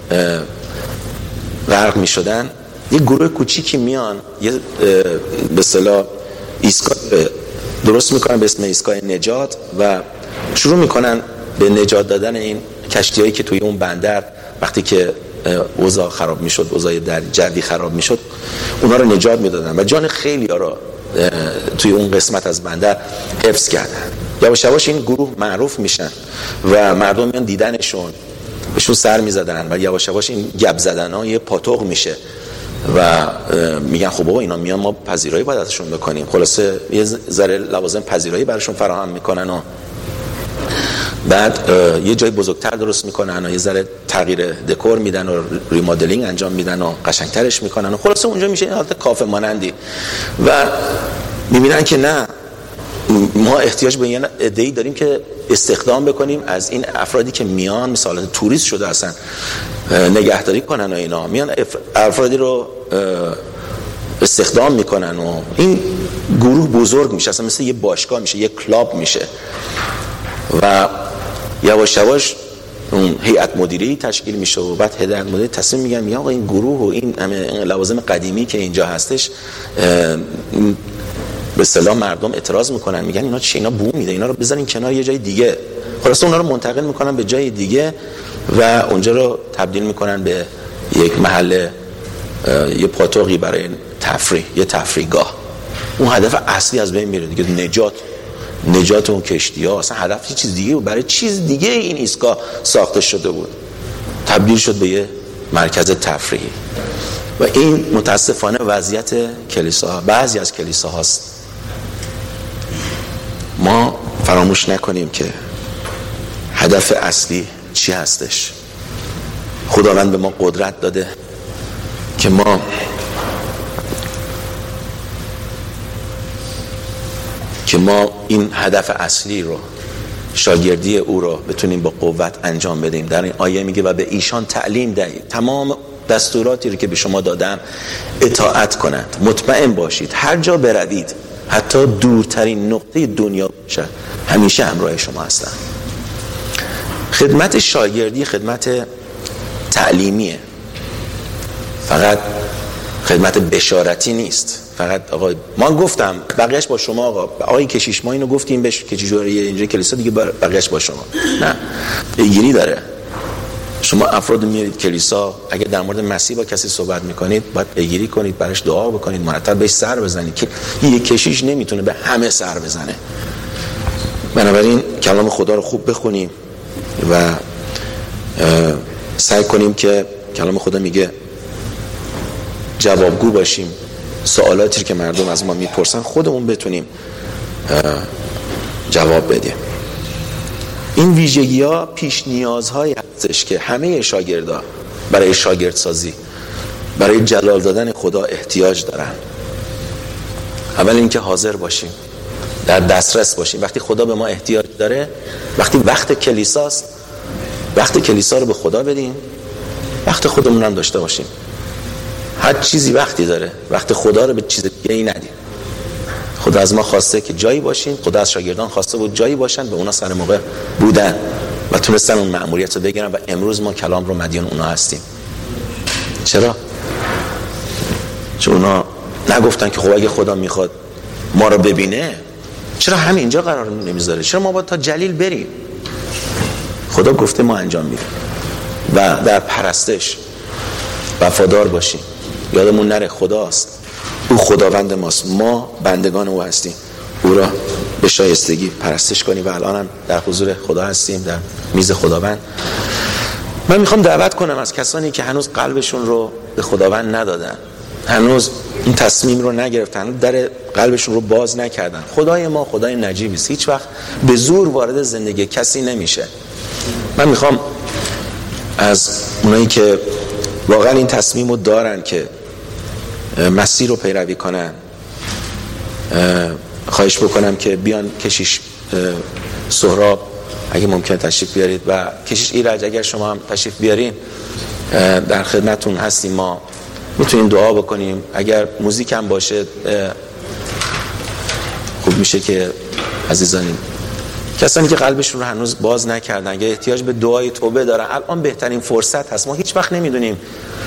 Speaker 1: غرق می شدن، یه گروه کوچیکی میان یه به اصطلاح ایستگاه درست میکنن به اسم ایستگاه نجات و شروع میکنن به نجات دادن این کشتی هایی که توی اون بندر وقتی که اوضاع خراب میشد، اوضاع در جدی خراب میشد، اونا رو نجات میدادن و جان خیلی ها رو توی اون قسمت از بندر حفظ کردن. یواش یواش این گروه معروف میشن و مردم میان دیدنشون، بهشون سر میزدن و یواش یواش این گپ زدن ها یه پاتوق میشه و میگن خب بابا اینا میان، ما پذیرایی باید ازشون بکنیم. خلاصه یه ذره لوازم پذیرایی براشون فراهم میکنن و بعد یه جای بزرگتر درست میکنن و یه ذره تغییر دکور میدن و ریمادلینگ انجام میدن و قشنگترش میکنن و خلاصه اونجا میشه این حالت کافه مانندی و میبینن که نه، ما احتیاج به یه عده‌ای داریم که استخدام بکنیم از این افرادی که میان، مثلا توریست شده اصلا نگهداری کنن و اینا، میان افرادی رو استخدام میکنن و این گروه بزرگ میشه، اصلا مثل یه باشگاه میشه، یه کلاب میشه و یواش یواش اون هیئت مدیری تشکیل میشه و بعد هیئت مدیری تصمیم میگن آقا این گروه و این لوازم قدیمی که اینجا هستش، به اصطلاح مردم اعتراض میکنن، میگن اینا چی، اینا بو میده، اینا رو بذارین کنار یه جای دیگه. خلاص اونا رو منتقل میکنن به جای دیگه و اونجا رو تبدیل میکنن به یک محل، یه پاتوقی برای تفریح، یه تفریحگاه. اون هدف اصلی از بین میره دیگه، نجات اون کشتی ها. اصلا هدف چیز دیگه بود، برای چیز دیگه این ایستگاه ساخته شده بود، تبدیل شد به یه مرکز تفریحی. و این متاسفانه وضعیت کلیساها، بعضی از کلیساها هست. ما فراموش نکنیم که هدف اصلی چی هستش. خداوند به ما قدرت داده که ما این هدف اصلی رو، شاگردی او رو بتونیم با قوت انجام بدیم. در این آیه میگه و به ایشان تعلیم دهید تمام دستوراتی رو که به شما دادم اطاعت کنند. مطمئن باشید هر جا بروید، حتی دورترین نقطه دنیا باشد، همیشه همراه شما هستم. خدمت شاگردی خدمت تعلیمیه، فقط خدمت بشارتی نیست. فقط آقا ما گفتم بقیه‌اش با شما، آقای کشیش ما اینو گفتیم بهش که چجوری اینجا کلیسا دیگه، بقیه‌اش با شما. نه، پیگیری داره. شما افراد میارید کلیسا، اگه در مورد مسیح با کسی صحبت میکنید باید پیگیری کنید، براش دعا بکنید، مرتب بهش سر بزنید که یک کشیش نمیتونه به همه سر بزنه. بنابراین کلام خدا رو خوب بخونیم و سعی کنیم که کلام خدا میگه جوابگو باشیم، سوالاتی که مردم از ما میپرسن خودمون بتونیم جواب بدیم. این ویژگی‌ها پیش نیازهایی هستش که همه شاگردان برای شاگردسازی، برای جلال دادن خدا احتیاج دارن. اول اینکه حاضر باشیم، در دسترس باشیم. وقتی خدا به ما احتیاج داره، وقتی وقت کلیساست، وقت کلیسا رو به خدا بدیم، وقت خودمون هم داشته باشیم. هر چیزی وقتی داره، وقت خدا رو به چیز دیگه ای ندیم. خدا از ما خواسته که جایی باشیم، خدا از شاگردان خواسته بود جایی باشن، به اونا سر موقع بودن و تونستن اون مأموریت رو بگیرن و امروز ما کلام رو مدیون اونا هستیم. چرا؟ چون اونا نگفتن که خب اگه خدا میخواد ما رو ببینه چرا همین اینجا قرار نمیذاره، چرا ما باید تا جلیل بریم؟ خدا گفته ما انجام میدیم و در پرستش وفادار باشیم. یادمون نره خداست، او خداوند ماست، ما بندگان او هستیم، او را به شایستگی پرستش کنیم و الان هم در حضور خدا هستیم، در میز خداوند. من میخوام دعوت کنم از کسانی که هنوز قلبشون رو به خداوند ندادن، هنوز این تصمیم رو نگرفتن، هنوز در قلبشون رو باز نکردن. خدای ما خدای نجیبی است، هیچ وقت به زور وارد زندگی کسی نمیشه. من میخوام از اونایی که واقعا این تصمیم رو دارن که مسیر رو پیروی کنن خواهش بکنم که بیان. کشیش سهراب اگه ممکنه تشریف بیارید و کشیش ایرج اگر شما هم تشریف بیارین در خدمتون هستیم. ما میتونیم دعا بکنیم. اگر موزیک هم باشه خوب میشه که عزیزان کسانی که قلبشون رو هنوز باز نکردن اگه احتیاج به دعای توبه دارن، الان بهترین فرصت هست. ما هیچ وقت نمیدونیم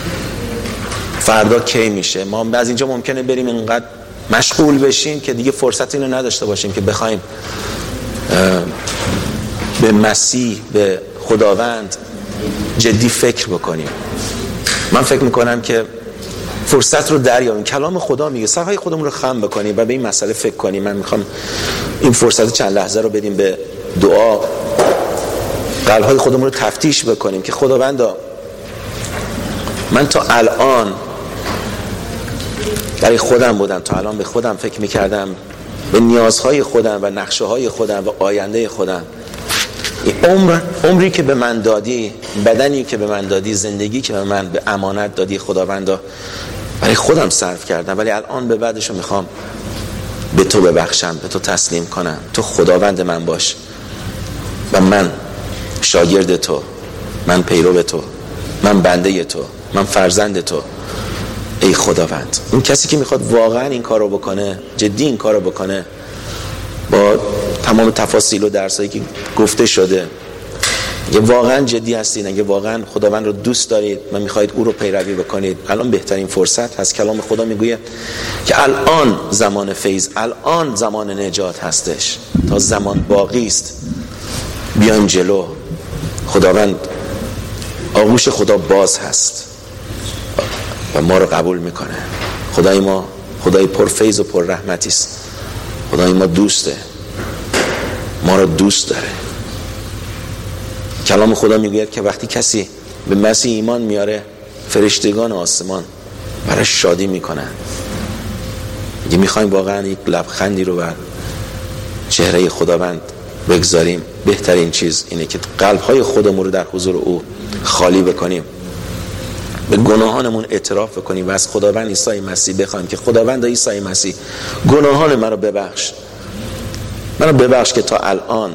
Speaker 1: فردا کی میشه. ما از اینجا ممکنه بریم اینقدر مشغول بشیم که دیگه فرصت اینو نداشته باشیم که بخوایم به مسیح، به خداوند جدی فکر بکنیم. من فکر میکنم که فرصت رو دریابیم. کلام خدا میگه صفحه خودمون رو خم بکنیم و به این مسئله فکر کنیم. من میخوام این فرصت چند لحظه رو بدیم به دعا، قلب‌های خودمون رو تفتیش بکنیم که خداوندا من تا الان برای خودم بودم، تا الان به خودم فکر میکردم، به نیازهای خودم و نقشه‌های خودم و آینده خودم. این عمری که به من دادی، بدنی که به من دادی، زندگی که به من به امانت دادی خداوندا، برای خودم صرف کردم، ولی الان به بعدشو میخوام به تو ببخشم، به تو تسلیم کنم. تو خداوند من باش و من شاگرد تو، من پیرو تو، من بنده تو، من فرزند تو. ای خداوند، این کسی که میخواد واقعا این کار رو بکنه، جدی این کار رو بکنه، با تمام تفاصیل و درسایی که گفته شده، اگه واقعا جدی هستین، اگه واقعا خداوند رو دوست دارید و میخواید او رو پیروی بکنید، الان بهترین فرصت هست. کلام خدا میگویه که الان زمان فیض، الان زمان نجات هستش، تا زمان باقی است. بیایم جلو. خداوند، آغوش خدا باز هست و ما رو قبول میکنه. خدای ما خدای پر فیض و پر رحمتی است. خدای ما دوسته، ما رو دوست داره. کلام خدا میگوید که وقتی کسی به مسیح ایمان میاره، فرشتگان آسمان براش شادی میکنن. اگه میخوایم واقعا یک لبخندی رو بر چهره خداوند بگذاریم، بهترین چیز اینه که قلبهای خودمون رو در حضور او خالی بکنیم، به گناهانمون اعتراف بکنیم و از خداوند عیسی مسیح بخوایم که خداوند عیسی مسیح، گناهان من رو ببخش. منو ببخش که تا الان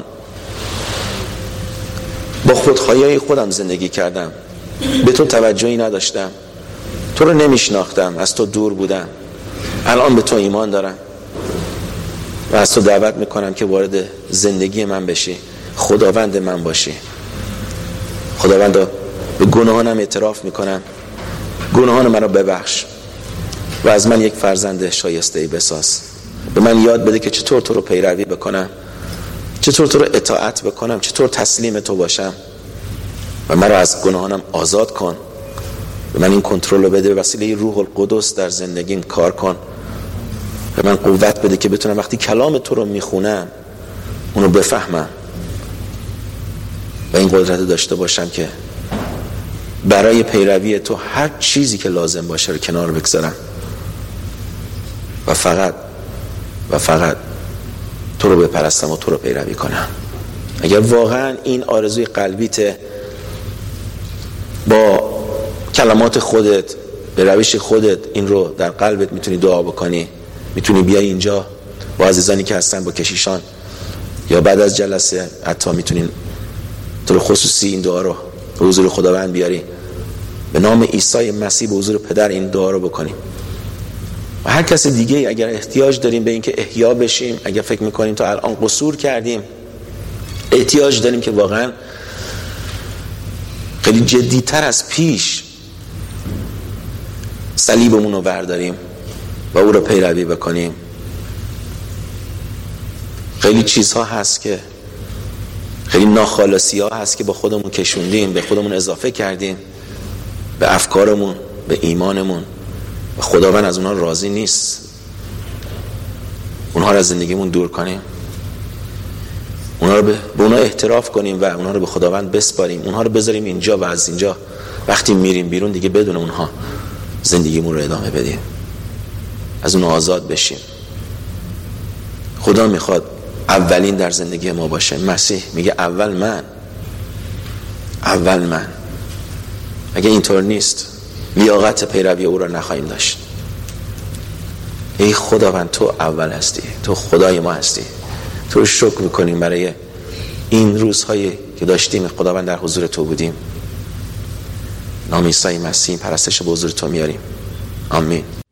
Speaker 1: با خودخواهی خودم زندگی کردم، به تو توجهی نداشتم، تو رو نمیشناختم، از تو دور بودم. الان به تو ایمان دارم و از تو دعوت میکنم که وارد زندگی من بشی، خداوند من باشی. خداوند، به گناهانم اعتراف میکنم، گناهان من رو ببخش و از من یک فرزند شایسته‌ای بساز. به من یاد بده که چطور تو رو پیروی بکنم، چطور تو رو اطاعت بکنم، چطور تسلیم تو باشم و من رو از گناهانم آزاد کن. به من این کنترل رو بده، به وسیله روح القدس در زندگیم کار کن. به من قوت بده که بتونم وقتی کلام تو رو میخونم اونو بفهمم و این قدرت داشته باشم که برای پیروی تو هر چیزی که لازم باشه رو کنار بگذارم و فقط تو رو بپرستم و تو رو پیروی کنم. اگر واقعا این آرزوی قلبیته، با کلمات خودت، به روش خودت این رو در قلبت میتونی دعا بکنی. میتونی بیای اینجا با عزیزانی که هستن، با کشیشان، یا بعد از جلسه حتی میتونین تو خصوصی این دعا رو به حضور خداوند بیاری، به نام عیسی مسیح به حضور پدر این دعا رو بکنیم. و هر کس دیگه اگر احتیاج داریم به این که احیا بشیم، اگر فکر میکنیم تا الان قصور کردیم، احتیاج داریم که واقعا خیلی جدیتر از پیش صلیبمون رو برداریم و او رو پیروی بکنیم. خیلی چیزها هست که، خیلی ناخالصی ها هست که با خودمون کشوندیم، به خودمون اضافه کردیم، به افکارمون، به ایمانمون، و خداوند از اونها راضی نیست. اونها رو از زندگیمون دور کنیم، اونها رو به اونها احتراف کنیم و اونها رو به خداوند بسپاریم. اونها رو بذاریم اینجا و از اینجا وقتی میریم بیرون دیگه بدون اونها زندگیمون رو ادامه بدیم، از اونها آزاد بشیم. خدا میخواد اولین در زندگی ما باشه. مسیح میگه اول من. اگه اینطور نیست لیاقت پیروی او را نخواهیم داشت. ای خداوند، تو اول هستی، تو خدای ما هستی. تو رو شکر میکنیم برای این روزهایی که داشتیم خداوند در حضور تو بودیم. نام عیسی مسیح پرستش به حضور تو میاریم. آمین.